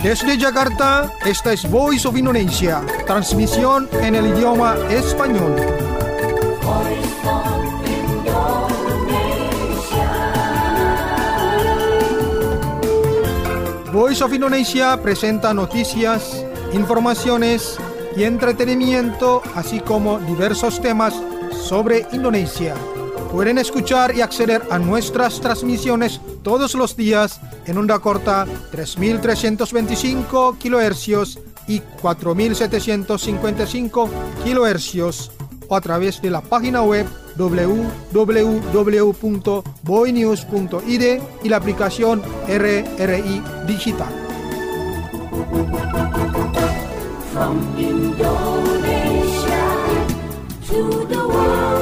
Desde Jakarta, esta es Voice of Indonesia, transmisión en el idioma español. Voice of Indonesia presenta noticias, informaciones y entretenimiento, así como diversos temas sobre Indonesia. Pueden escuchar y acceder a nuestras transmisiones todos los días en onda corta 3.325 kHz y 4.755 kHz o a través de la página web www.boinews.id y la aplicación RRI Digital. From Indonesia to the world.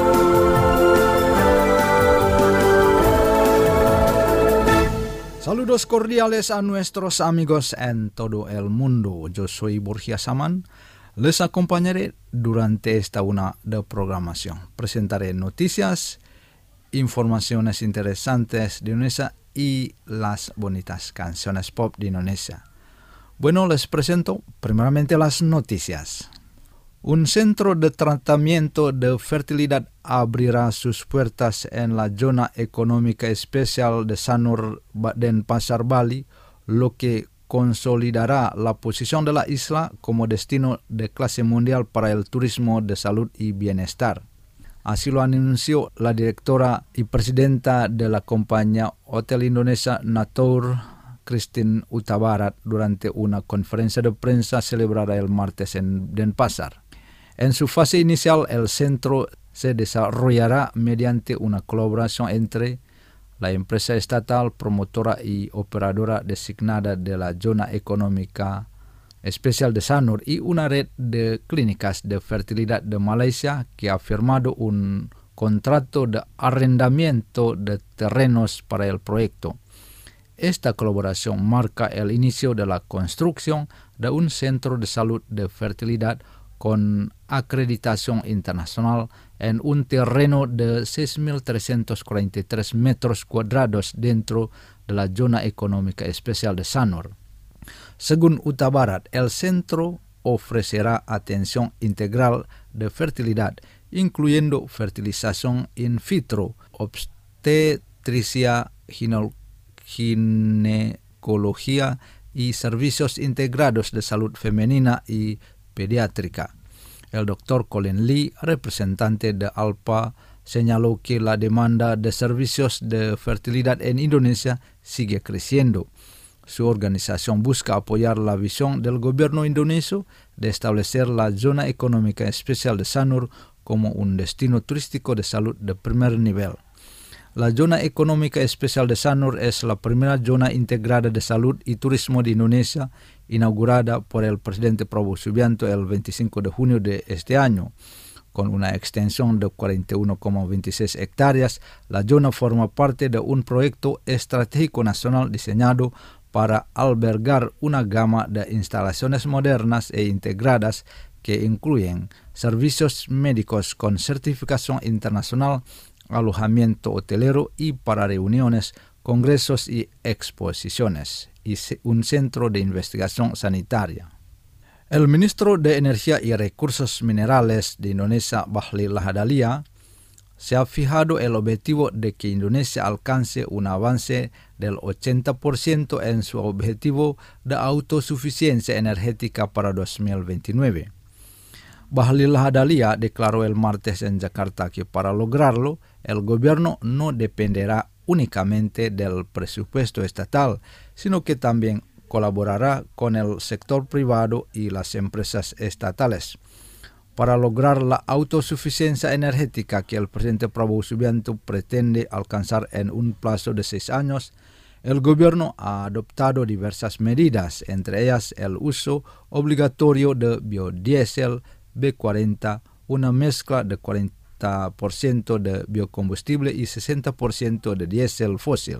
Saludos cordiales a nuestros amigos en todo el mundo. Yo soy Borja Saman. Les acompañaré durante esta una de programación. Presentaré noticias, informaciones interesantes de Indonesia y las bonitas canciones pop de Indonesia. Bueno, les presento primeramente las noticias. Un centro de tratamiento de fertilidad abrirá sus puertas en la zona económica especial de Sanur Denpasar, Bali, lo que consolidará la posición de la isla como destino de clase mundial para el turismo de salud y bienestar. Así lo anunció la directora y presidenta de la compañía Hotel Indonesia Natour, Christine Utabarat, durante una conferencia de prensa celebrada el martes en Denpasar. En su fase inicial, el centro se desarrollará mediante una colaboración entre la empresa estatal, promotora y operadora designada de la zona económica especial de Sanur y una red de clínicas de fertilidad de Malaysia que ha firmado un contrato de arrendamiento de terrenos para el proyecto. Esta colaboración marca el inicio de la construcción de un centro de salud de fertilidad con acreditación internacional en un terreno de 6.343 metros cuadrados dentro de la zona económica especial de Sanur. Según Utabarat, el centro ofrecerá atención integral de fertilidad, incluyendo fertilización in vitro, obstetricia, ginecología y servicios integrados de salud femenina y pediátrica. El doctor Colin Lee, representante de ALPA, señaló que la demanda de servicios de fertilidad en Indonesia sigue creciendo. Su organización busca apoyar la visión del gobierno indonesio de establecer la zona económica especial de Sanur como un destino turístico de salud de primer nivel. La zona económica especial de Sanur es la primera zona integrada de salud y turismo de Indonesia, inaugurada por el presidente Prabowo Subianto el 25 de junio de este año. Con una extensión de 41,26 hectáreas, la zona forma parte de un proyecto estratégico nacional diseñado para albergar una gama de instalaciones modernas e integradas que incluyen servicios médicos con certificación internacional, alojamiento hotelero y para reuniones, congresos y exposiciones, y un centro de investigación sanitaria. El ministro de Energía y Recursos Minerales de Indonesia, Bahlil Lahadalia, se ha fijado el objetivo de que Indonesia alcance un avance del 80% en su objetivo de autosuficiencia energética para 2029. Bahlil Lahadalia declaró el martes en Jakarta que para lograrlo, el gobierno no dependerá únicamente del presupuesto estatal, sino que también colaborará con el sector privado y las empresas estatales. Para lograr la autosuficiencia energética que el presidente Prabowo Subianto pretende alcanzar en un plazo de 6 años, el gobierno ha adoptado diversas medidas, entre ellas el uso obligatorio de biodiesel B40, una mezcla de 40% de biocombustible y 60% de diésel fósil.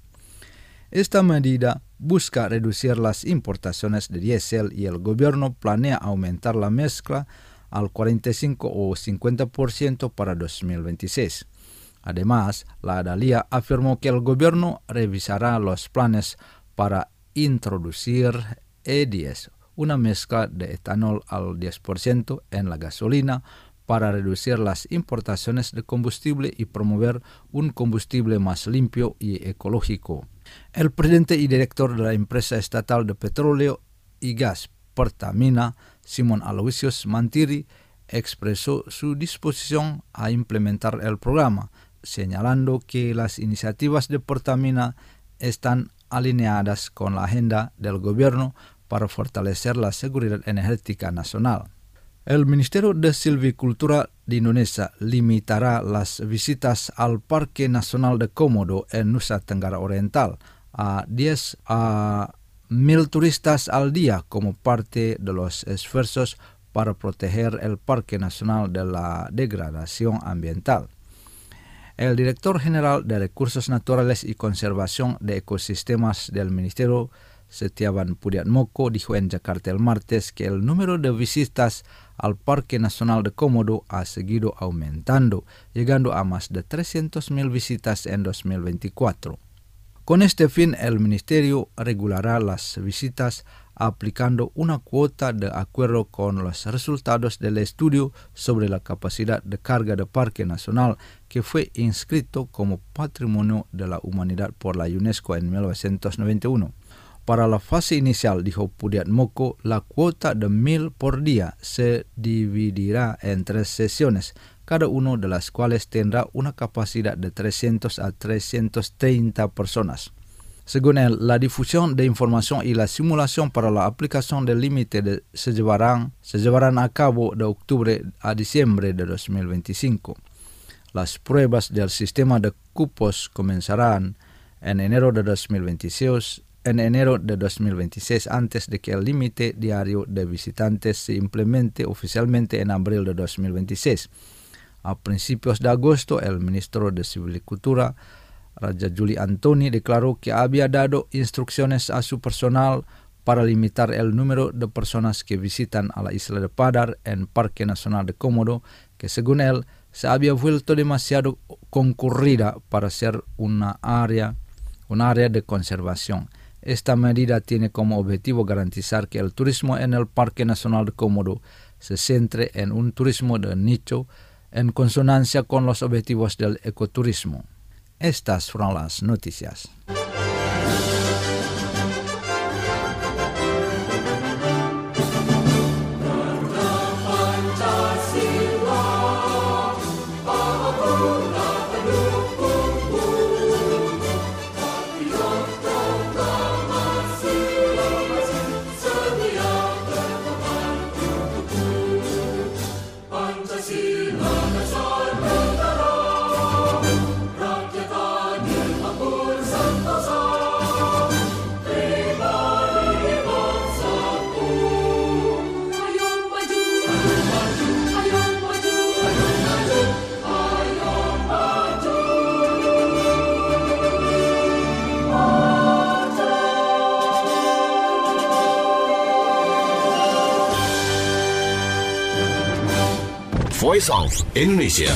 Esta medida busca reducir las importaciones de diésel y el gobierno planea aumentar la mezcla al 45 o 50% para 2026. Además, Lahadalia afirmó que el gobierno revisará los planes para introducir E10, una mezcla de etanol al 10% en la gasolina para reducir las importaciones de combustible y promover un combustible más limpio y ecológico. El presidente y director de la empresa estatal de petróleo y gas Pertamina, Simon Aloysius Mantiri, expresó su disposición a implementar el programa, señalando que las iniciativas de Pertamina están alineadas con la agenda del gobierno para fortalecer la seguridad energética nacional. El Ministerio de Silvicultura de Indonesia limitará las visitas al Parque Nacional de Komodo en Nusa Tenggara Oriental a 10 a 1,000 turistas al día como parte de los esfuerzos para proteger el Parque Nacional de la degradación ambiental. El director general de Recursos Naturales y Conservación de Ecosistemas del Ministerio, Setiawan Pudiatmoko, dijo en Jakarta el martes que el número de visitas al Parque Nacional de Komodo ha seguido aumentando, llegando a más de 300,000 visitas en 2024. Con este fin, el Ministerio regulará las visitas aplicando una cuota de acuerdo con los resultados del estudio sobre la capacidad de carga del Parque Nacional que fue inscrito como Patrimonio de la Humanidad por la UNESCO en 1991. Para la fase inicial, dijo Pudiatmoko, la cuota de 1,000 por día se dividirá en 3 sesiones, cada una de las cuales tendrá una capacidad de 300 a 330 personas. Según él, la difusión de información y la simulación para la aplicación del límite se llevarán a cabo de octubre a diciembre de 2025. Las pruebas del sistema de cupos comenzarán en enero de 2026 antes de que el límite diario de visitantes se implemente oficialmente en abril de 2026. A principios de agosto, el ministro de Silvicultura, Raja Juli Antoni, declaró que había dado instrucciones a su personal para limitar el número de personas que visitan a la isla de Padar en Parque Nacional de Komodo, que según él se había vuelto demasiado concurrida para ser un área de conservación. Esta medida tiene como objetivo garantizar que el turismo en el Parque Nacional de Komodo se centre en un turismo de nicho en consonancia con los objetivos del ecoturismo. Estas fueron las noticias. Voice of Indonesia.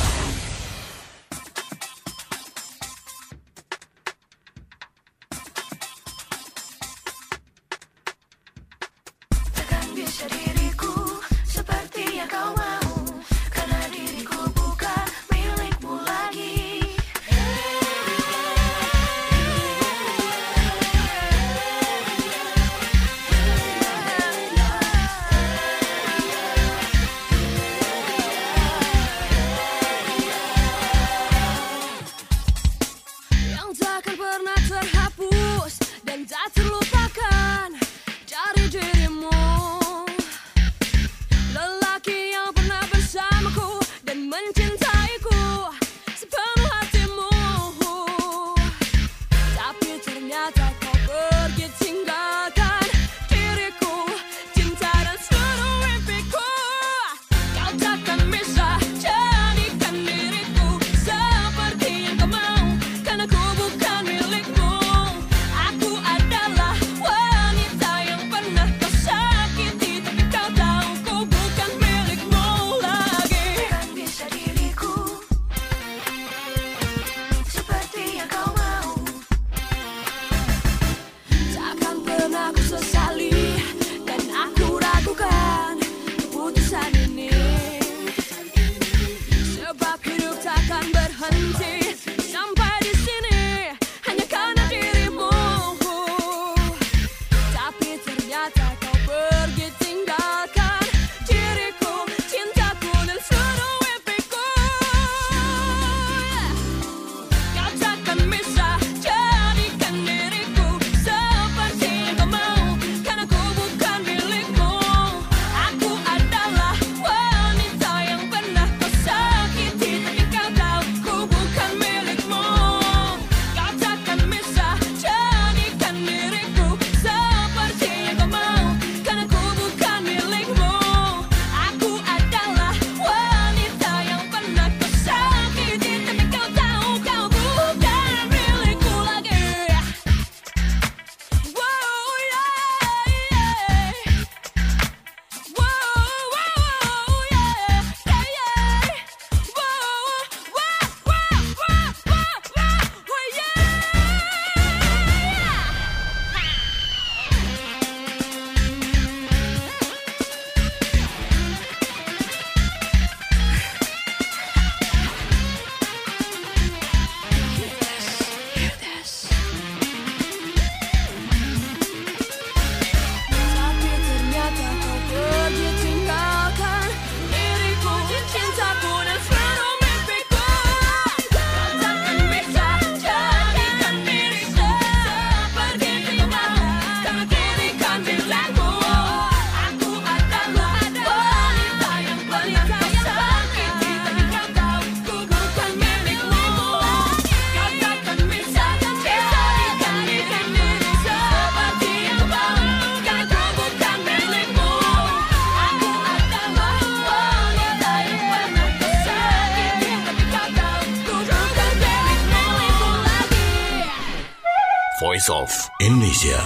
Voice of Indonesia.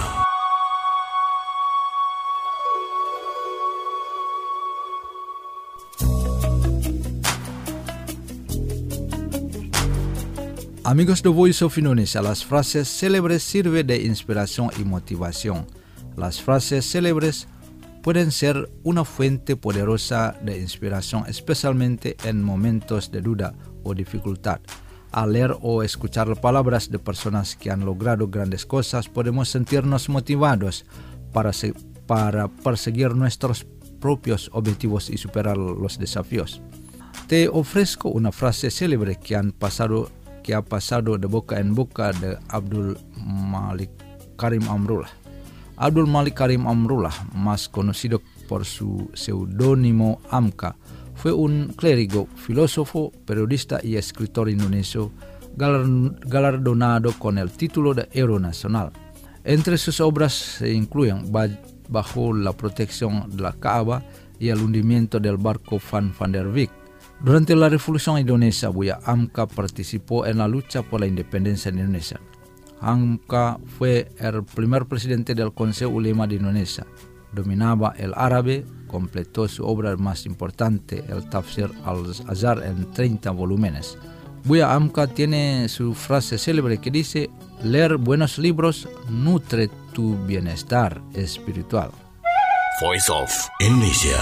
Amigos de Voice of Indonesia, las frases célebres sirven de inspiración y motivación. Las frases célebres pueden ser una fuente poderosa de inspiración, especialmente en momentos de duda o dificultad. Al leer o escuchar palabras de personas que han logrado grandes cosas, podemos sentirnos motivados para perseguir nuestros propios objetivos y superar los desafíos. Te ofrezco una frase célebre que ha pasado de boca en boca de Abdul Malik Karim Amrullah. Abdul Malik Karim Amrullah, más conocido por su seudónimo Amka, fue un clérigo, filósofo, periodista y escritor indonesio galardonado con el título de Héroe Nacional. Entre sus obras se incluyen Bajo la protección de la Kaaba y El hundimiento del barco Van der Wijk. Durante la Revolución Indonesia, Buya Amka participó en la lucha por la independencia de Indonesia. Amka fue el primer presidente del Consejo Ulema de Indonesia. Dominaba el árabe, completó su obra más importante, el Tafsir al-Azhar, en 30 volúmenes. Buya Amka tiene su frase célebre que dice: leer buenos libros nutre tu bienestar espiritual. Voice of Indonesia.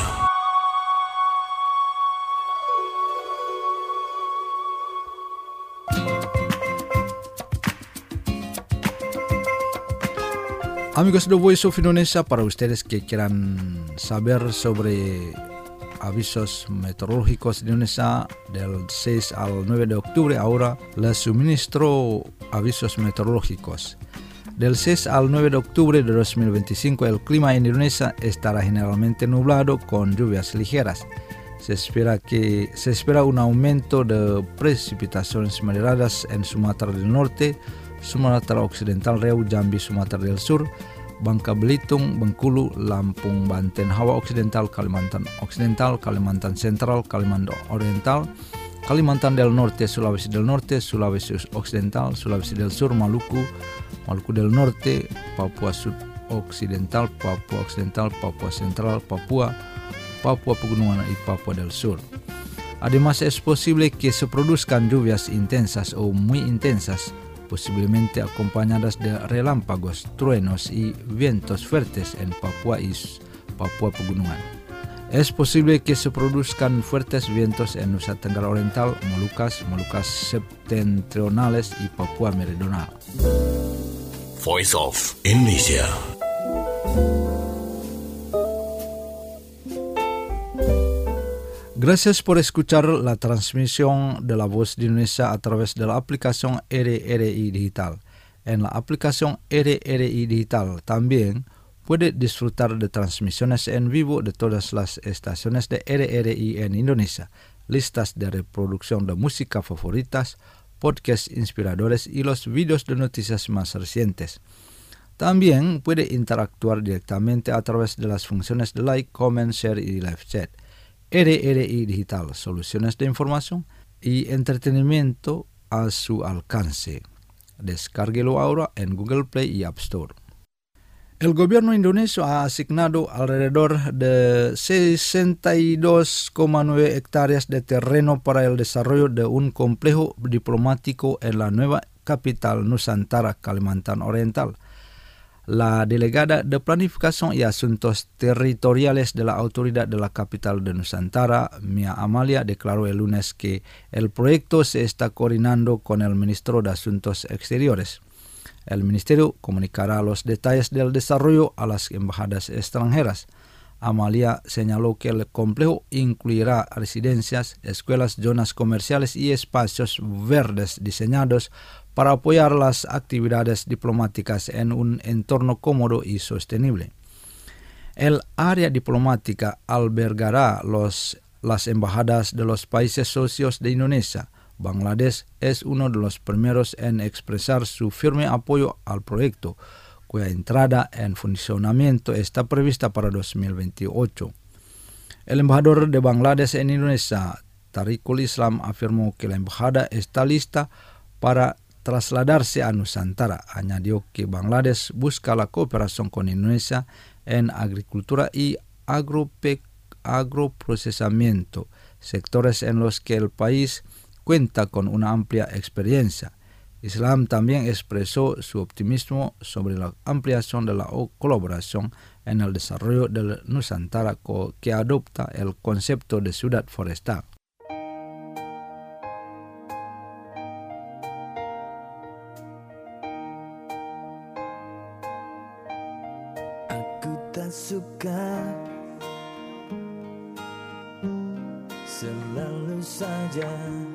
Amigos de Voice of Indonesia, para ustedes que quieran saber sobre avisos meteorológicos de Indonesia del 6 al 9 de octubre, ahora les suministro avisos meteorológicos. Del 6 al 9 de octubre de 2025, el clima en Indonesia estará generalmente nublado con lluvias ligeras. Se espera un aumento de precipitaciones moderadas en Sumatra del Norte, Sumatera Occidental, Riau, Jambi, Sumatera del Sur, Bangka Belitung, Bengkulu, Lampung, Banten, Hawa Occidental, Kalimantan Occidental, Kalimantan Central, Kalimantan Oriental, Kalimantan del Norte, Sulawesi del Norte, Sulawesi Occidental, Sulawesi del Sur, Maluku, Maluku del Norte, Papua Sud-Occidental, Papua Occidental, Papua Central, Papua Pegunungan y Papua del Sur. Además, es posible que se produzcan lluvias intensas o muy intensas, posiblemente acompañadas de relámpagos, truenos y vientos fuertes en Papua y Papua Pegunungan. Es posible que se produzcan fuertes vientos en Nusa Tenggara Oriental, Molucas septentrionales y Papua Meridional. Voice of Indonesia. Gracias por escuchar la transmisión de La Voz de Indonesia a través de la aplicación RRI Digital. En la aplicación RRI Digital también puede disfrutar de transmisiones en vivo de todas las estaciones de RRI en Indonesia, listas de reproducción de música favoritas, podcasts inspiradores y los vídeos de noticias más recientes. También puede interactuar directamente a través de las funciones de like, comment, share y live chat. RRI Digital, soluciones de información y entretenimiento a su alcance. Descárguelo ahora en Google Play y App Store. El gobierno indonesio ha asignado alrededor de 62,9 hectáreas de terreno para el desarrollo de un complejo diplomático en la nueva capital Nusantara, Kalimantan Oriental. La delegada de Planificación y Asuntos Territoriales de la Autoridad de la Capital de Nusantara, Mia Amalia, declaró el lunes que el proyecto se está coordinando con el Ministro de Asuntos Exteriores. El ministerio comunicará los detalles del desarrollo a las embajadas extranjeras. Amalia señaló que el complejo incluirá residencias, escuelas, zonas comerciales y espacios verdes diseñados para apoyar las actividades diplomáticas en un entorno cómodo y sostenible. El área diplomática albergará las embajadas de los países socios de Indonesia. Bangladesh es uno de los primeros en expresar su firme apoyo al proyecto, cuya entrada en funcionamiento está prevista para 2028. El embajador de Bangladesh en Indonesia, Tariqul Islam, afirmó que la embajada está lista para trasladarse a Nusantara. Añadió que Bangladesh busca la cooperación con Indonesia en agricultura y agroprocesamiento, sectores en los que el país cuenta con una amplia experiencia. Islam también expresó su optimismo sobre la ampliación de la colaboración en el desarrollo del Nusantara, que adopta el concepto de ciudad forestal. Aku tak suka selalu saja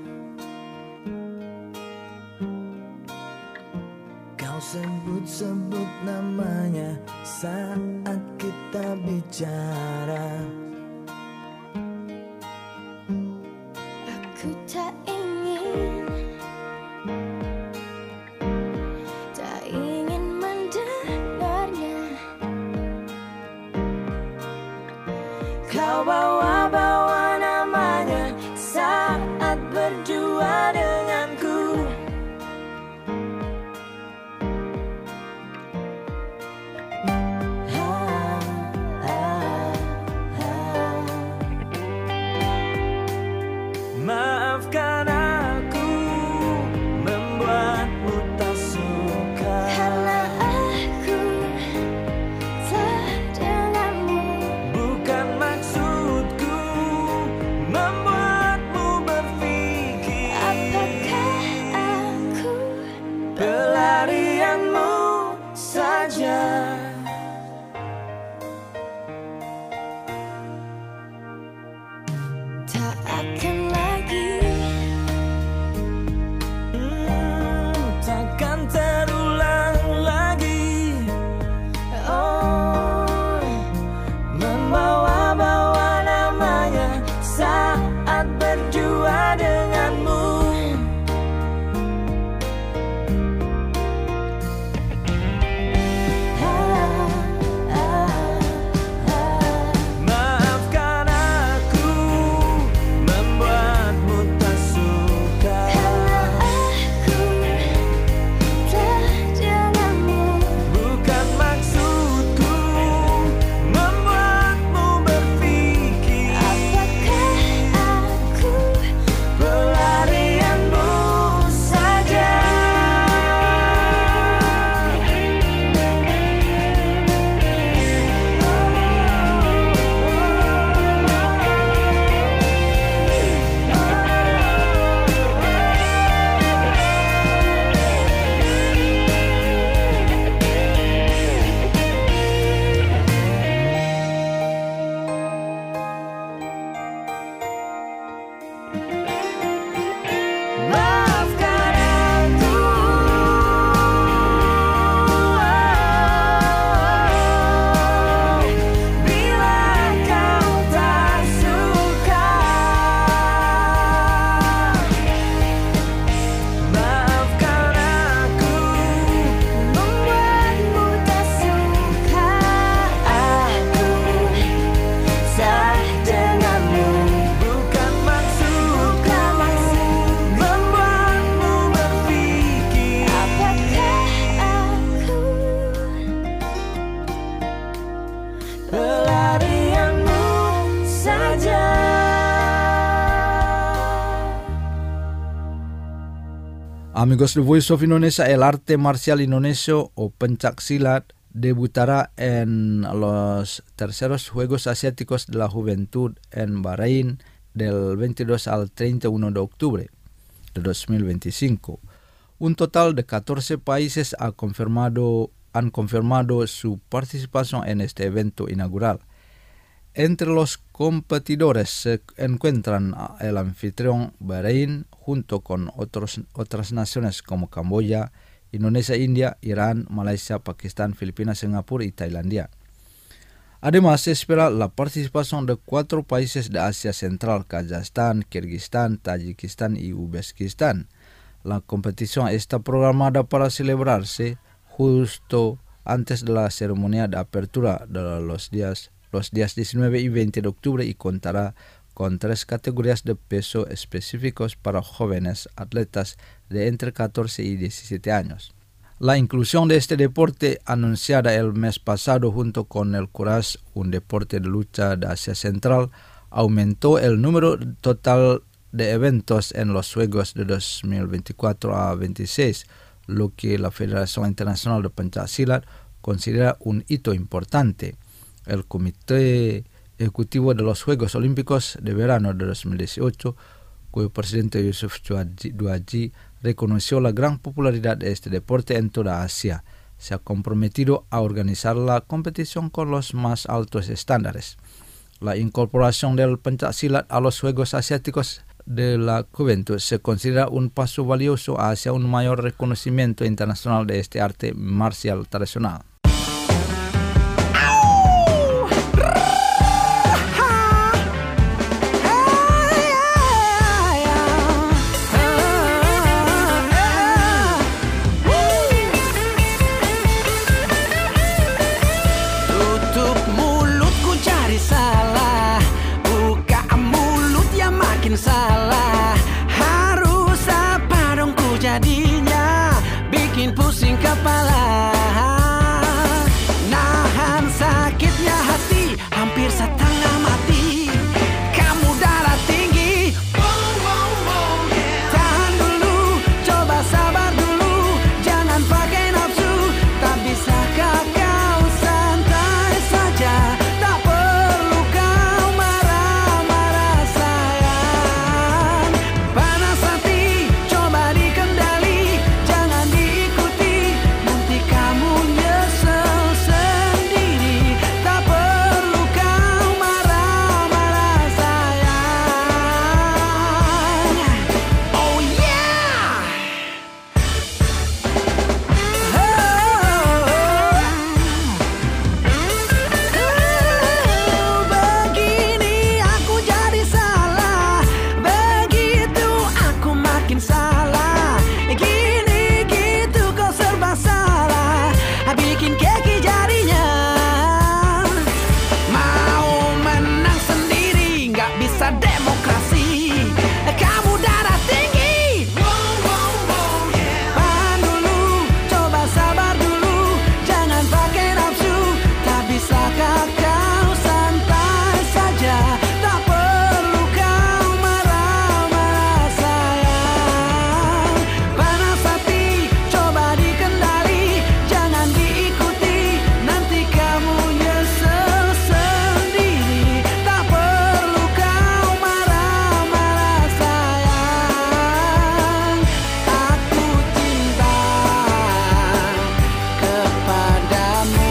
kau sebut-sebut namanya saat kita bicara. Aku tak ingin mendengarnya. Kau bawa-bawa namanya saat berdua denganku. Maafkan aku membuatmu tak suka, Karena aku tak denganmu. bukan maksudku membuatmu berpikir Apakah aku pelarianmu saja. tak akan lagi Takkan terulang lagi. oh Membawa-bawa namanya saat berdua denganmu. Maafkan aku membuatmu tak suka, Karena aku tak denganmu. bukan maksudku membuatmu berpikir Apakah aku pelarianmu saja. Maafkan aku bila kau tak suka. Maafkan aku membuatmu tak suka. Aku tak denganmu, bukan maksudku membuatmu berpikir apakah aku pelarianmu saja. Amigos de Voice of Indonesia, el arte marcial indonesio o pencak silat debutará en los terceros Juegos Asiáticos de la Juventud en Bahrein del 22 al 31 de octubre de 2025. Un total de 14 países han confirmado su participación en este evento inaugural. Entre los competidores se encuentran el anfitrión Bahrein junto con otras naciones como Camboya, Indonesia, India, Irán, Malaysia, Pakistán, Filipinas, Singapur y Tailandia. Además, se espera la participación de 4 países de Asia Central: Kazajstán, Kirguistán, Tayikistán y Uzbekistán. La competición está programada para celebrarse justo antes de la ceremonia de apertura de los días 19 y 20 de octubre y contará con 3 categorías de peso específicos para jóvenes atletas de entre 14 y 17 años. La inclusión de este deporte, anunciada el mes pasado junto con el Courage, un deporte de lucha de Asia Central, aumentó el número total de eventos en los Juegos de 2024 a 26, lo que la Federación Internacional de Pencaksilat considera un hito importante. El Comité Ejecutivo de los Juegos Olímpicos de Verano de 2018, cuyo presidente Yusuf Duaji reconoció la gran popularidad de este deporte en toda Asia, se ha comprometido a organizar la competición con los más altos estándares. La incorporación del Pencaksilat a los Juegos Asiáticos de la Juventud se considera un paso valioso hacia un mayor reconocimiento internacional de este arte marcial tradicional. Tutup mulutku cari salah, buka mulut yang makin salah. Harus apa dong ku jadinya, bikin pusing kepala. Nahan sakitnya hati, hampir setengah mati. Kamu darah tinggi, tahan dulu, coba sabar dulu, jangan pakai nafsu. Tak bisakah kau santai saja, tak perlu kau marah-marah sayang. Panas hati, coba dikendali, jangan diikuti, nanti kamu nyesel sendiri. Tak perlu kau marah-marah sayang. Oh yeah. Begini aku jadi salah, begitu aku makin salah. Gini gitu kau serba salah, bikin keki jadinya. Mau menang sendiri, nggak bisa demokrasi. Kamu darah tinggi, tahan dulu, coba sabar dulu, jangan pakai nafsu. Tak bisakah kau santai saja, tak perlu kau marah-marah sayang. Panas hati, coba dikendali, jangan diikuti, nanti kamu nyesel sendiri. Tak perlu kau marah-marah sayang. Aku cinta kepadamu,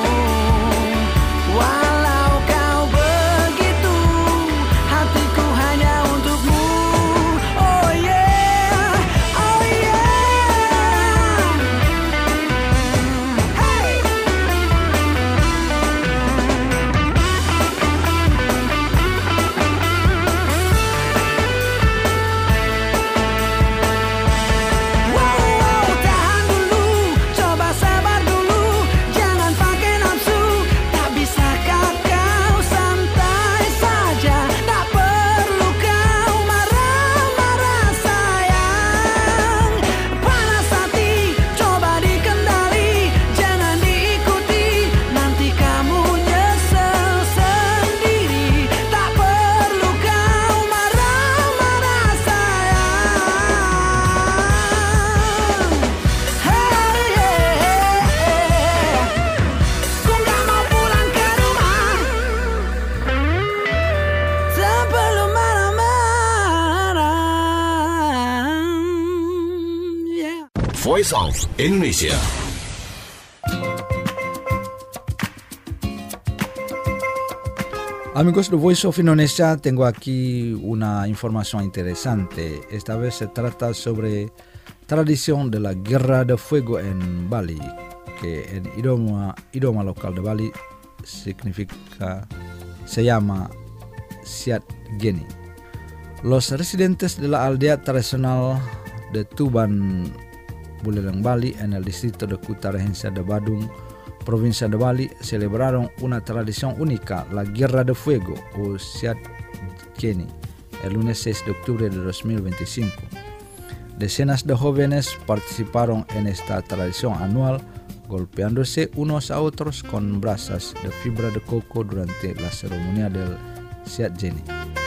walau kau begitu, hatiku hanya untukmu. Oh yeah, oh yeah. Hey. Wow, tahan dulu, coba sabar dulu, jangan pakai nafsu. Tak bisakah kau santai saja, tak perlu kau marah-marah sayang. Panas hati, coba dikendali, jangan diikuti, nanti kamu nyesel sendiri. Tak perlu kau marah-marah sayang. Hey, ku nggak mau pulang ke rumah sebelum marah-marah. Yeah. Voice of Indonesia. Amigos de Voice of Indonesia, tengo aquí una información interesante. Esta vez se trata sobre tradición de la Guerra de Fuego en Bali, que en idioma local de Bali se llama Siat Geni. Los residentes de la aldea tradicional de Tuban, Buleleng, Bali, en el distrito de Kuta Regensia de Badung, provincia de Bali, celebraron una tradición única, la Guerra de Fuego o Siat Geni, el lunes 6 de octubre de 2025. Decenas de jóvenes participaron en esta tradición anual, golpeándose unos a otros con brasas de fibra de coco durante la ceremonia del Siat Geni.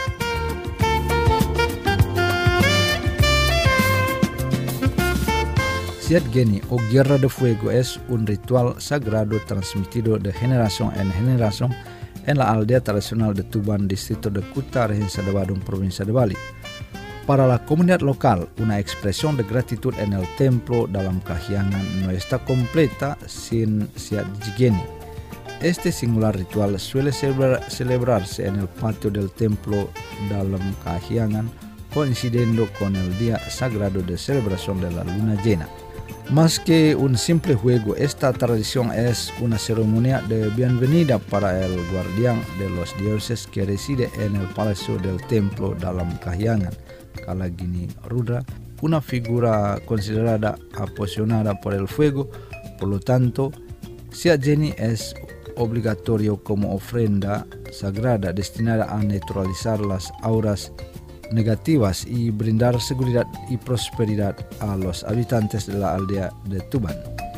Siat Geni o Guerra de Fuego es un ritual sagrado transmitido de generación en generación en la aldea tradicional de Tuban, distrito de Kuta, región de Badung, provincia de Bali. Para la comunidad local, una expresión de gratitud en el templo dalam kahyangan no está completa sin Siat Geni. Este singular ritual suele celebrarse en el patio del templo dalam kahyangan, coincidiendo con el día sagrado de celebración de la luna llena. Más que un simple juego, esta tradición es una ceremonia de bienvenida para el guardián de los dioses que reside en el palacio del templo dalam kahyangan, Kalagini Rudra, una figura considerada apasionada por el fuego. Por lo tanto, Siat Geni es obligatorio como ofrenda sagrada destinada a neutralizar las auras negativas y brindar seguridad y prosperidad a los habitantes de la aldea de Tuban.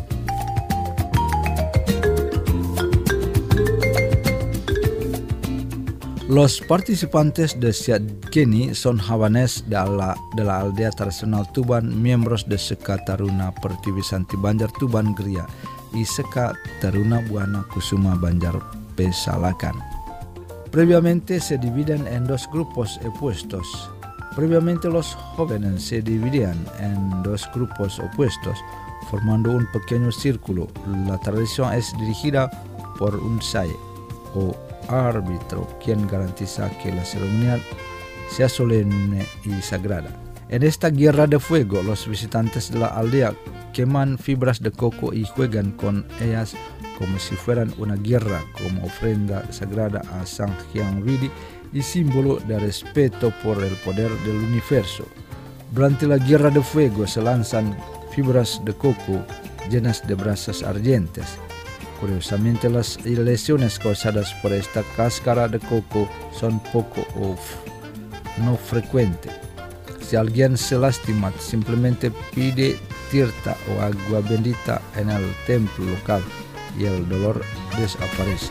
Los participantes de Siat Geni son jóvenes de la aldea tradicional Tuban, miembros de Seka Taruna Pertiwi Santi Banjar Tuban Gria y Seka Taruna Buana Kusuma Banjar Pesalakan. Previamente se dividen en dos grupos opuestos. Previamente los jóvenes se dividían en dos grupos opuestos, formando un pequeño círculo. La tradición es dirigida por un saye o árbitro, quien garantiza que la ceremonia sea solemne y sagrada. En esta guerra de fuego, los visitantes de la aldea queman fibras de coco y juegan con ellas como si fueran una guerra, como ofrenda sagrada a Sang Hyang Vidi y símbolo de respeto por el poder del universo. Durante la guerra de fuego se lanzan fibras de coco llenas de brasas ardientes. Curiosamente, las lesiones causadas por esta cáscara de coco son poco o no frecuentes. Si alguien se lastima, simplemente pide tirta o agua bendita en el templo local y el dolor desaparece.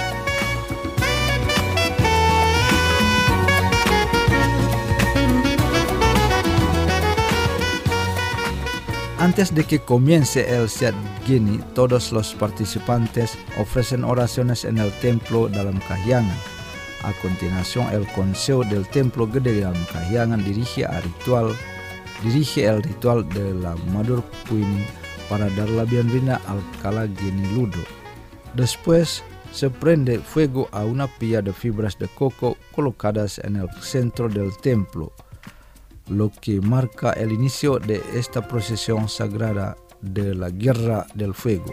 Antes de que comience el Siat Geni, todos los participantes ofrecen oraciones en el templo dalam kahyangan. A continuación, el consejo del templo gede dalam kahyangan dirige el ritual de la Madur Puini para dar la bienvenida al Kalagini Ludo. Después se prende fuego a una pila de fibras de coco colocadas en el centro del templo, lo que marca el inicio de esta procesión sagrada de la Guerra del Fuego.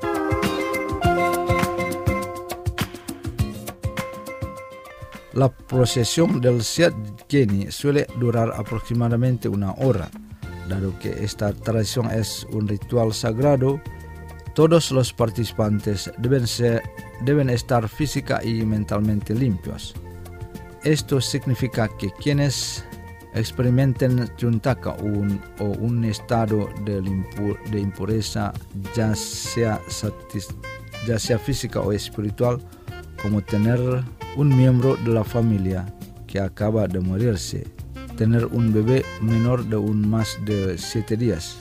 La procesión del Siat Geni suele durar aproximadamente una hora. Dado que esta tradición es un ritual sagrado, todos los participantes deben estar física y mentalmente limpios. Esto significa que quienes experimenten chuntaka o un estado de impureza, ya sea física o espiritual, como tener un miembro de la familia que acaba de morirse, tener un bebé menor de más de 7 días.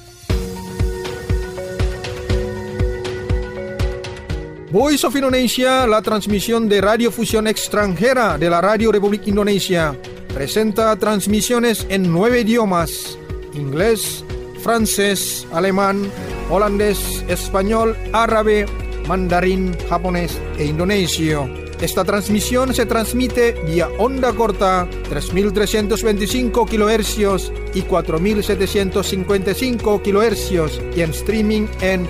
Voice of Indonesia, la transmisión de radiofusión extranjera de la Radio Republik Indonesia, presenta transmisiones en 9 idiomas: inglés, francés, alemán, holandés, español, árabe, mandarín, japonés e indonesio. Esta transmisión se transmite vía onda corta 3.325 kHz y 4.755 kHz y en streaming en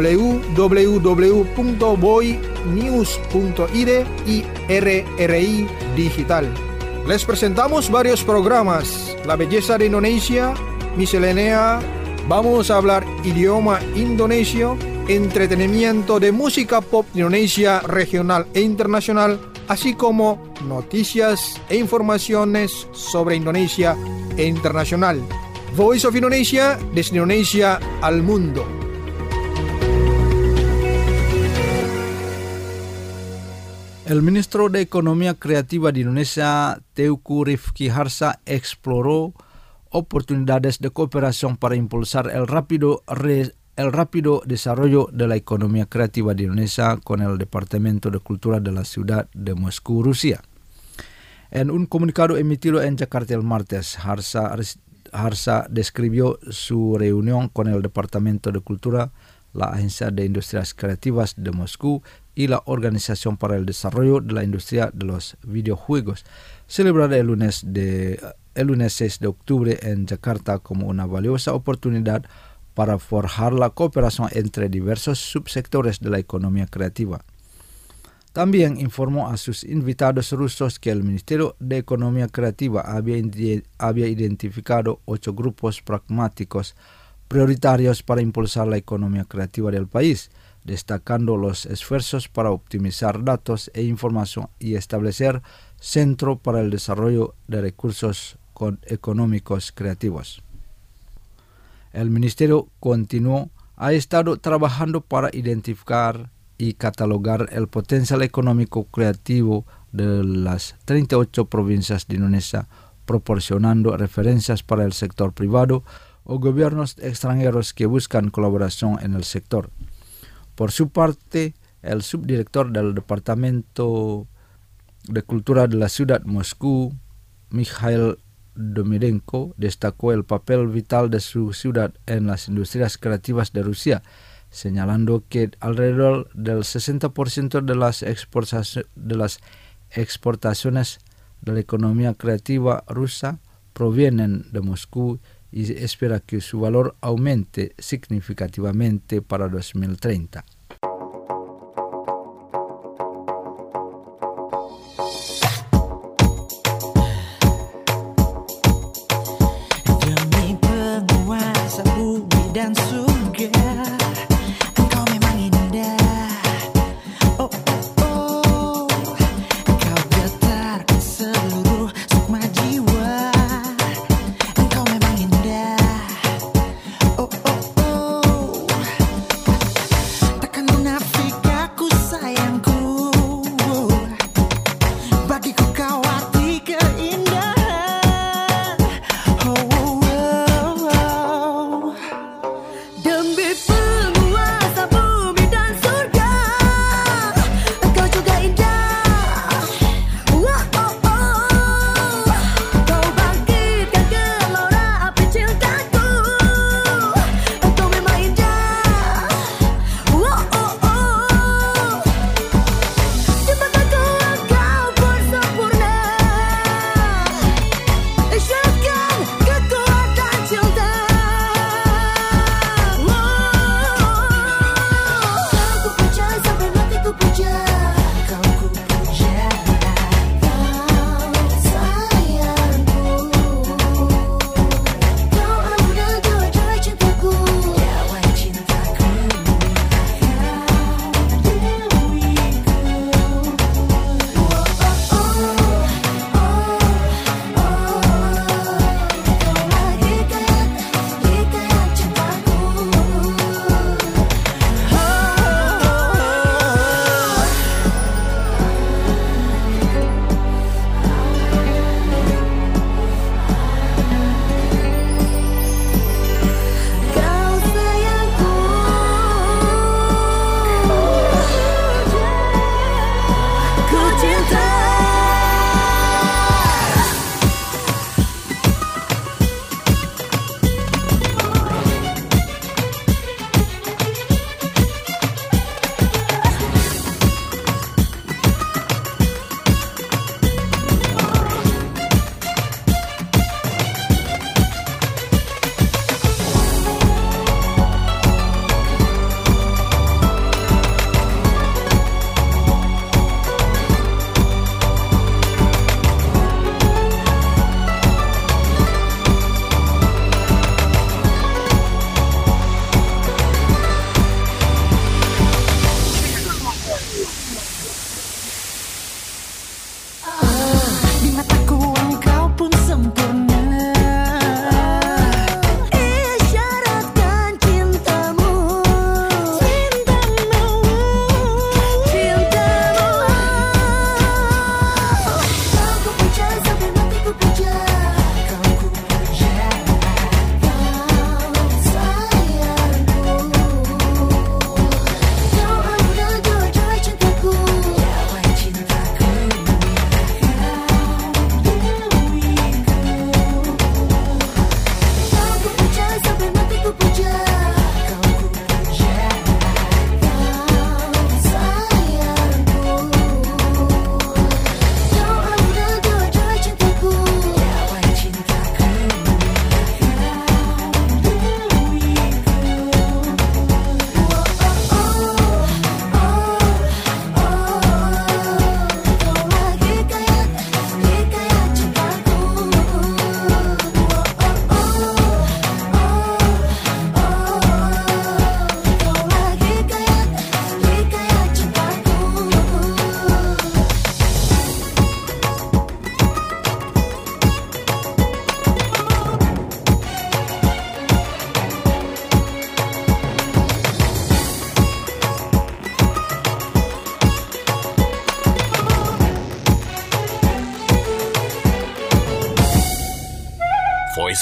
www.boynews.id y RRI Digital. Les presentamos varios programas: La Belleza de Indonesia, Miscelánea, Vamos a hablar idioma indonesio, entretenimiento de música pop Indonesia regional e internacional, así como noticias e informaciones sobre Indonesia e internacional. Voice of Indonesia, desde Indonesia al mundo. El ministro de Economía Creativa de Indonesia, Teuku Rifki Harsha, exploró oportunidades de cooperación para impulsar el rápido desarrollo de la economía creativa de Indonesia con el Departamento de Cultura de la ciudad de Moscú, Rusia. En un comunicado emitido en Jakarta el martes, Harsha describió su reunión con el Departamento de Cultura, la Agencia de Industrias Creativas de Moscú y la Organización para el Desarrollo de la Industria de los Videojuegos, celebrada el lunes 6 de octubre en Jakarta como una valiosa oportunidad para forjar la cooperación entre diversos subsectores de la economía creativa. También informó a sus invitados rusos que el Ministerio de Economía Creativa había identificado 8 grupos pragmáticos prioritarios para impulsar la economía creativa del país, destacando los esfuerzos para optimizar datos e información y establecer centro para el desarrollo de recursos económicos creativos. El Ministerio continuó, ha estado trabajando para identificar y catalogar el potencial económico creativo de las 38 provincias de Indonesia, proporcionando referencias para el sector privado o gobiernos extranjeros que buscan colaboración en el sector. Por su parte, el subdirector del Departamento de Cultura de la ciudad de Moscú, Mikhail Domidenko, destacó el papel vital de su ciudad en las industrias creativas de Rusia, señalando que alrededor del 60% de las exportaciones de la economía creativa rusa provienen de Moscú y espera que su valor aumente significativamente para 2030. Demi penguasa bumi dan surga, engkau memang indah. Oh, oh, oh. Engkau getar seluruh sukma jiwa. Engkau memang indah. Oh, oh, oh. Tak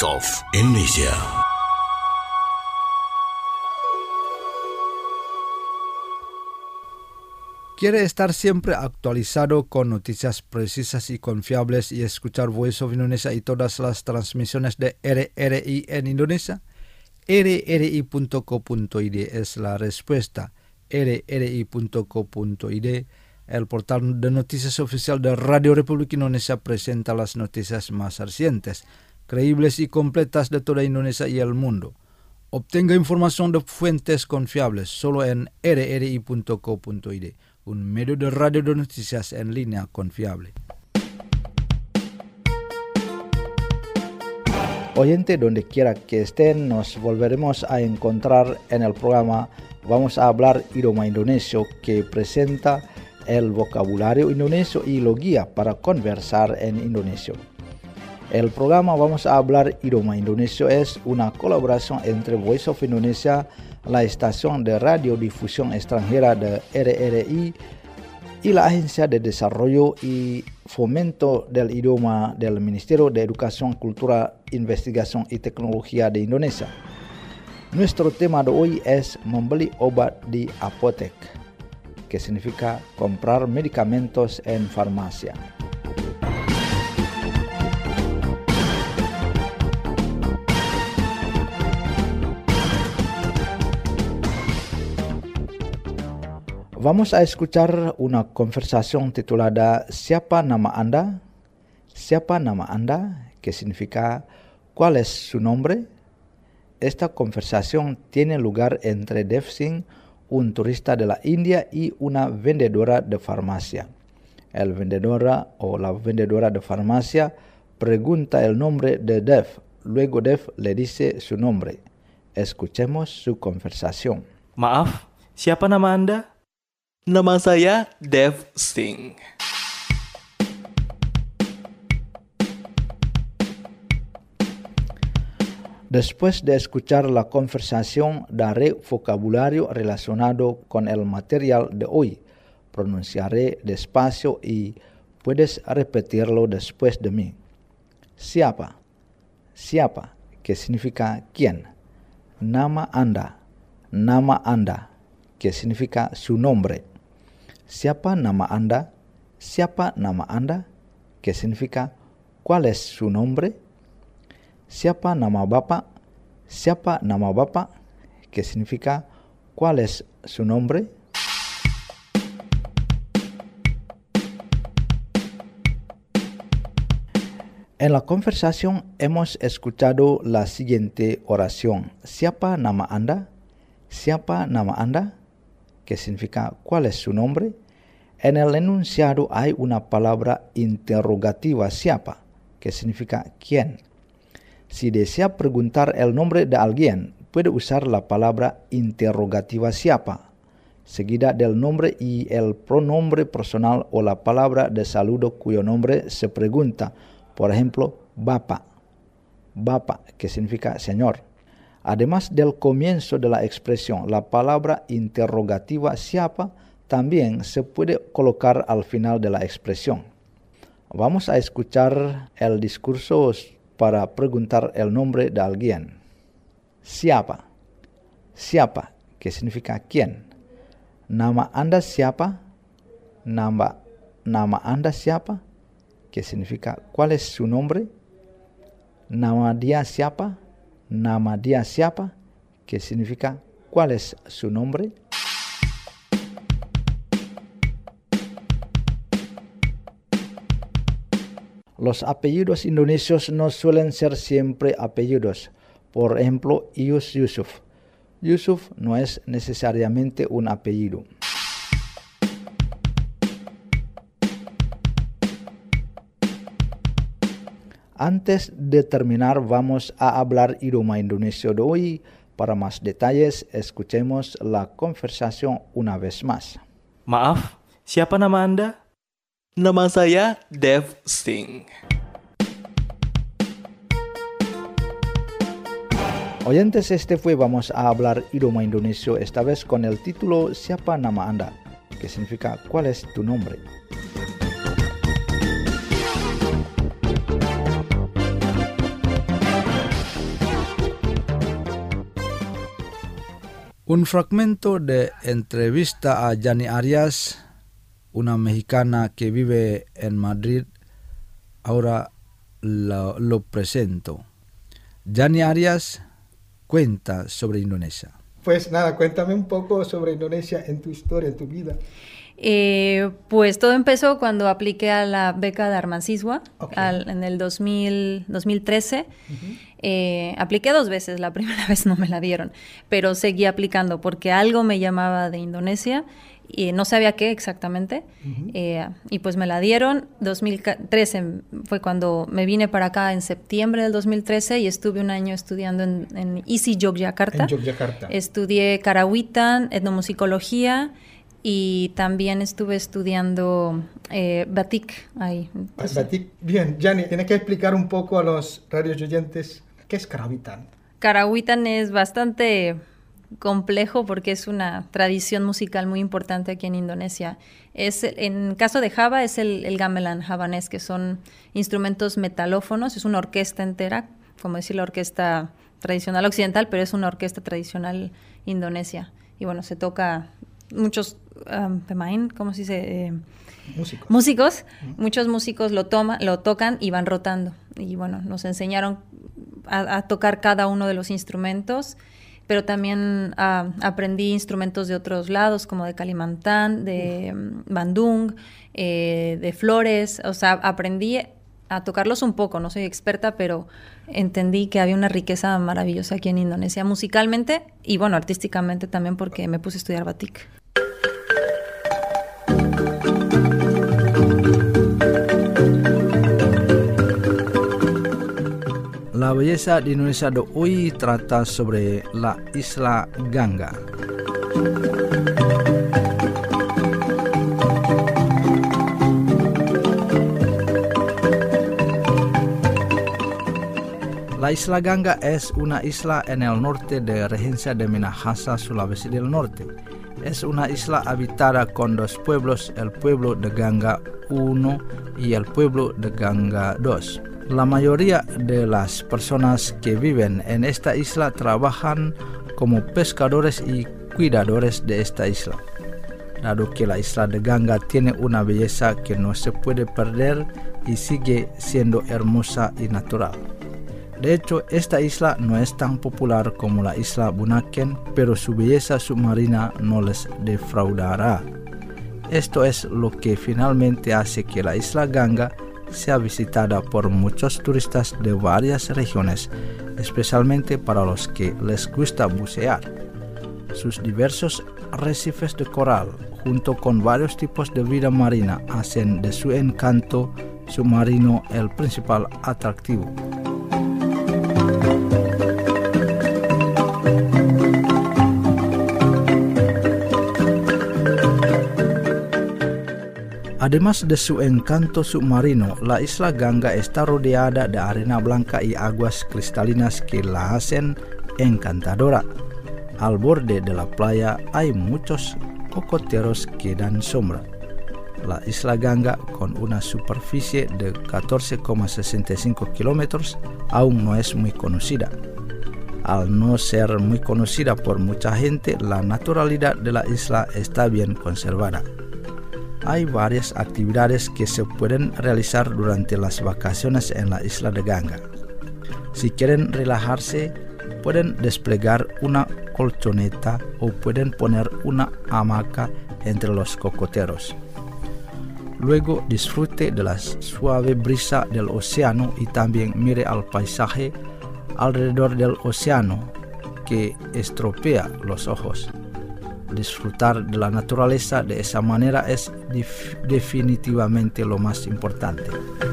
Voice of Indonesia. ¿Quiere estar siempre actualizado con noticias precisas y confiables y escuchar Voice of Indonesia y todas las transmisiones de RRI en Indonesia? rri.co.id es la respuesta. rri.co.id, el portal de noticias oficial de Radio Republik Indonesia, presenta las noticias más recientes, creíbles y completas de toda Indonesia y el mundo. Obtenga información de fuentes confiables solo en rri.co.id, un medio de radio de noticias en línea confiable. Oyente, donde quiera que estén, nos volveremos a encontrar en el programa Vamos a hablar idioma indonesio, que presenta el vocabulario indonesio y lo guía para conversar en indonesio. El programa Vamos a hablar idioma indonesio es una colaboración entre Voice of Indonesia, la estación de radiodifusión extranjera de RRI, y la Agencia de Desarrollo y Fomento del Idioma del Ministerio de Educación, Cultura, Investigación y Tecnología de Indonesia. Nuestro tema de hoy es membeli obat di apotek, que significa comprar medicamentos en farmacia. Vamos a escuchar una conversación titulada ¿Siapa nama Anda? ¿Siapa nama Anda? Que significa ¿cuál es su nombre? Esta conversación tiene lugar entre Dev Singh, un turista de la India, y una vendedora de farmacia. El vendedora o la vendedora de farmacia pregunta el nombre de Dev. Luego Dev le dice su nombre. Escuchemos su conversación. Maaf, siapa nama Anda? Nama saya Dev Singh. Después de escuchar la conversación, daré vocabulario relacionado con el material de hoy. Pronunciaré despacio y puedes repetirlo después de mí. Siapa. Siapa, que significa quién. Nama Anda. Nama Anda, que significa su nombre. Siapa nama Anda? Siapa nama Anda? Que significa ¿cuál es su nombre? Siapa nama Bapak? Siapa nama Bapak? Que significa ¿cuál es su nombre? En la conversación hemos escuchado la siguiente oración. Siapa nama Anda? Siapa nama Anda? Que significa ¿cuál es su nombre? En el enunciado hay una palabra interrogativa siapa, que significa quién. Si desea preguntar el nombre de alguien, puede usar la palabra interrogativa siapa, seguida del nombre y el pronombre personal o la palabra de saludo cuyo nombre se pregunta. Por ejemplo, Bapak. Bapak, que significa señor. Además del comienzo de la expresión, la palabra interrogativa siapa también se puede colocar al final de la expresión. Vamos a escuchar el discurso para preguntar el nombre de alguien. Siapa. Siapa, que significa quién. Nama Anda siapa? Nama Anda siapa? Que significa ¿cuál es su nombre? Nama dia siapa? Nama dia siapa? Que significa ¿cuál es su nombre? Los apellidos indonesios no suelen ser siempre apellidos. Por ejemplo, Ius Yusuf. Yusuf no es necesariamente un apellido. Antes de terminar, vamos a hablar idioma indonesio de hoy. Para más detalles, escuchemos la conversación una vez más. Maaf, siapa nama Anda? Nama saya Dev Singh. Oyentes, este fue Vamos a hablar idioma indonesio, esta vez con el título Siapa nama Anda, que significa ¿cuál es tu nombre? Un fragmento de entrevista a Yani Arias, una mexicana que vive en Madrid, ahora lo presento. Yani Arias cuenta sobre Indonesia. Pues nada, cuéntame un poco sobre Indonesia en tu historia, en tu vida. Pues todo empezó cuando apliqué a la beca de Armanciswa Okay. en el 2013. Apliqué 2 veces, la primera vez no me la dieron, pero seguí aplicando porque algo me llamaba de Indonesia y no sabía qué exactamente. Y pues me la dieron. 2013 fue cuando me vine para acá en septiembre del 2013 y estuve un año estudiando en ISI Yogyakarta. En Yogyakarta. Estudié Karawitan, etnomusicología y también estuve estudiando batik ahí. Entonces, Batik. Bien, Yani, tienes que explicar un poco a los radioyentes qué es Karawitan. Karawitan es bastante complejo porque es una tradición musical muy importante aquí en Indonesia. En caso de Java es el gamelan javanés, que son instrumentos metalófonos, es una orquesta entera, como decir la orquesta tradicional occidental, pero es una orquesta tradicional indonesia. Y bueno, se toca muchos pemain, ¿cómo se dice? Músicos. Muchos músicos lo tocan y van rotando. Y bueno, nos enseñaron a tocar cada uno de los instrumentos, pero también aprendí instrumentos de otros lados, como de Kalimantan, de Bandung, de Flores. O sea, aprendí a tocarlos un poco, no soy experta, pero entendí que había una riqueza maravillosa aquí en Indonesia, musicalmente y bueno, artísticamente también, porque me puse a estudiar batik. La belleza de Indonesia de hoy trata sobre la isla Gangga. La isla Gangga es una isla en el norte de Regencia de Minahasa, Sulawesi del Norte. Es una isla habitada con 2 pueblos, el pueblo de Gangga 1 y el pueblo de Gangga 2. La mayoría de las personas que viven en esta isla trabajan como pescadores y cuidadores de esta isla. Dado que la isla de Gangga tiene una belleza que no se puede perder y sigue siendo hermosa y natural. De hecho, esta isla no es tan popular como la isla Bunaken, pero su belleza submarina no les defraudará. Esto es lo que finalmente hace que la isla Gangga sea visitada por muchos turistas de varias regiones, especialmente para los que les gusta bucear. Sus diversos arrecifes de coral, junto con varios tipos de vida marina, hacen de su encanto submarino el principal atractivo. Además de su encanto submarino, la isla Gangga está rodeada de arena blanca y aguas cristalinas que la hacen encantadora. Al borde de la playa hay muchos cocoteros que dan sombra. La isla Gangga, con una superficie de 14,65 kilómetros, aún no es muy conocida. Al no ser muy conocida por mucha gente, la naturalidad de la isla está bien conservada. Hay varias actividades que se pueden realizar durante las vacaciones en la isla de Gangga. Si quieren relajarse, pueden desplegar una colchoneta o pueden poner una hamaca entre los cocoteros. Luego disfrute de la suave brisa del océano y también mire al paisaje alrededor del océano que estropea los ojos. Disfrutar de la naturaleza de esa manera es definitivamente lo más importante.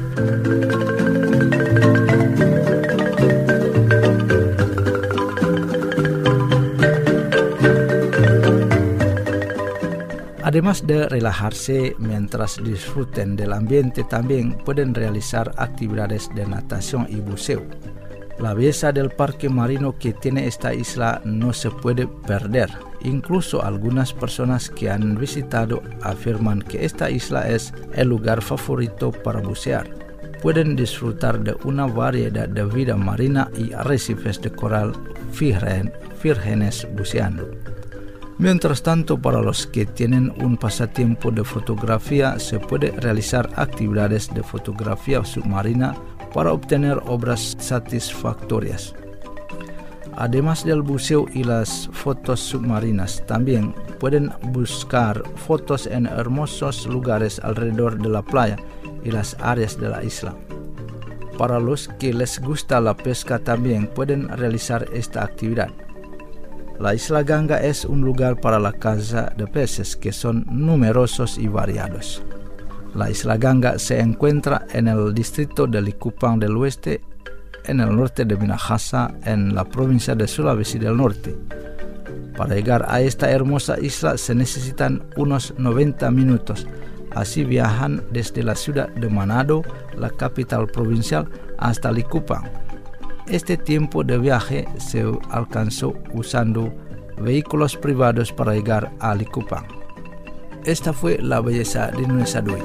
Además de relajarse mientras disfruten del ambiente, también pueden realizar actividades de natación y buceo. La belleza del parque marino que tiene esta isla no se puede perder. Incluso algunas personas que han visitado afirman que esta isla es el lugar favorito para bucear. Pueden disfrutar de una variedad de vida marina y arrecifes de coral vírgenes buceando. Mientras tanto, para los que tienen un pasatiempo de fotografía, se puede realizar actividades de fotografía submarina para obtener obras satisfactorias. Además del buceo y las fotos submarinas, también pueden buscar fotos en hermosos lugares alrededor de la playa y las áreas de la isla. Para los que les gusta la pesca, también pueden realizar esta actividad. La isla Ganga es un lugar para la caza de peces que son numerosos y variados. La isla Ganga se encuentra en el distrito de Likupang del Oeste, en el norte de Minahasa, en la provincia de Sulawesi del Norte. Para llegar a esta hermosa isla se necesitan unos 90 minutos. Así viajan desde la ciudad de Manado, la capital provincial, hasta Likupang. Este tiempo de viaje se alcanzó usando vehículos privados para llegar a Likupang. Esta fue la belleza de Indonesia de hoy.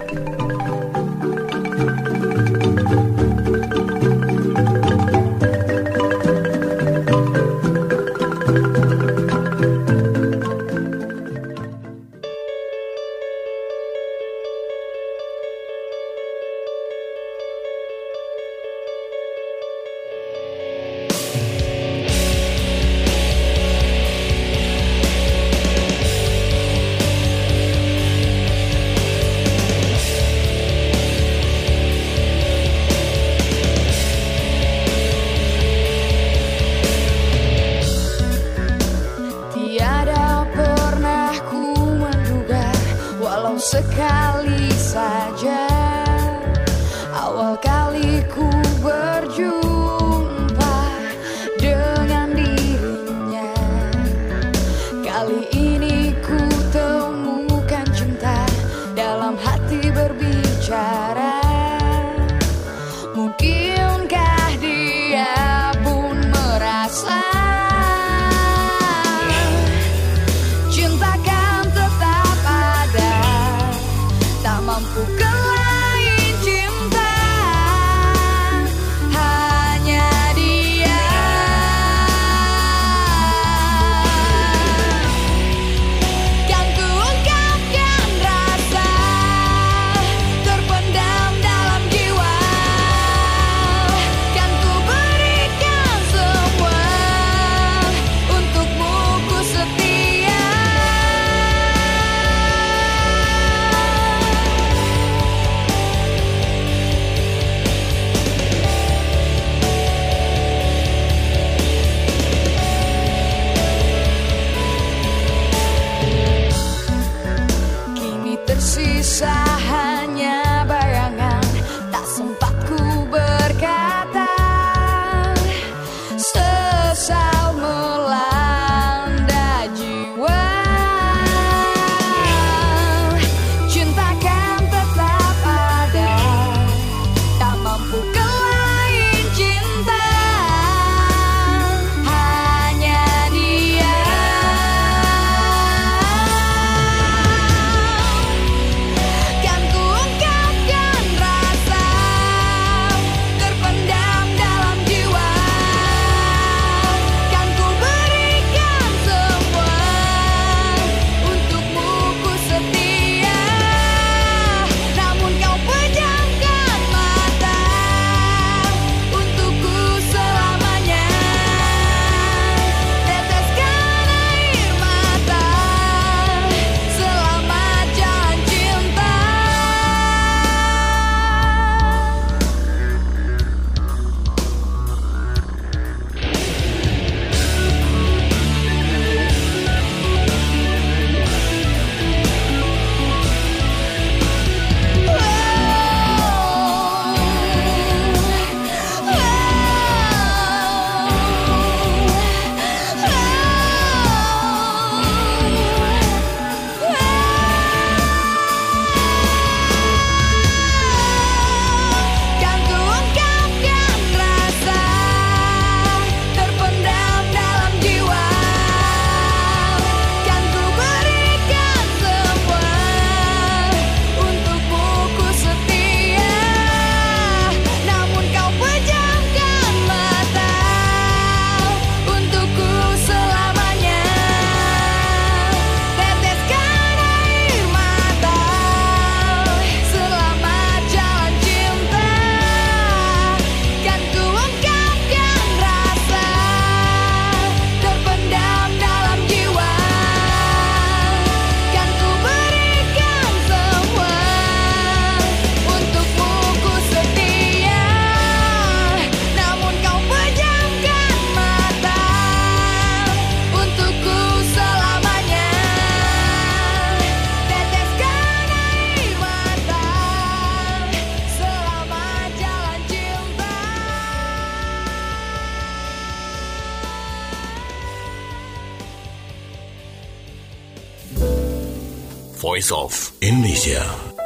Voice of Indonesia.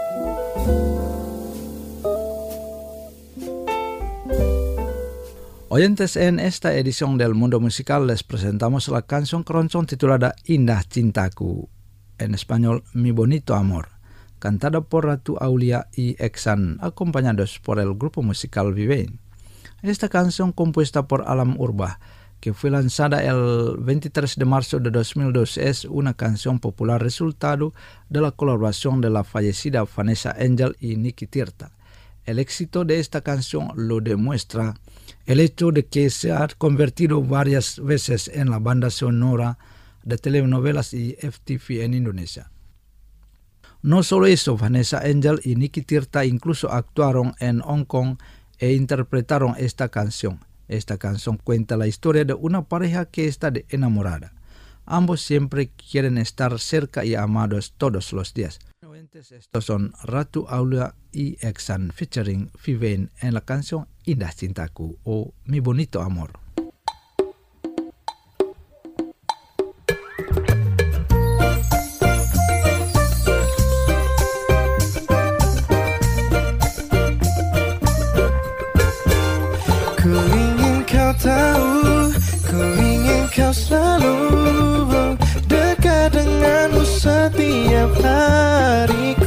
Oyentes, en esta edición del Mundo Musical les presentamos la canción keroncong titulada Indah Cintaku, en español Mi Bonito Amor, cantada por Ratu Aulia y Eksan, acompañados por el grupo musical Vivein. Esta canción compuesta por Alam Urbah, que fue lanzada el 23 de marzo de 2002, es una canción popular resultado de la colaboración de la fallecida Vanessa Angel y Nicky Tirta. El éxito de esta canción lo demuestra el hecho de que se ha convertido varias veces en la banda sonora de telenovelas y FTV en Indonesia. No solo eso, Vanessa Angel y Nicky Tirta incluso actuaron en Hong Kong e interpretaron esta canción. Esta canción cuenta la historia de una pareja que está enamorada. Ambos siempre quieren estar cerca y amados todos los días. Estos son Ratu Aulia y Eksan featuring Vivein en la canción Indah Cintaku o Mi Bonito Amor. Ku ingin kau tahu, ku ingin kau selalu dekat denganmu setiap hari.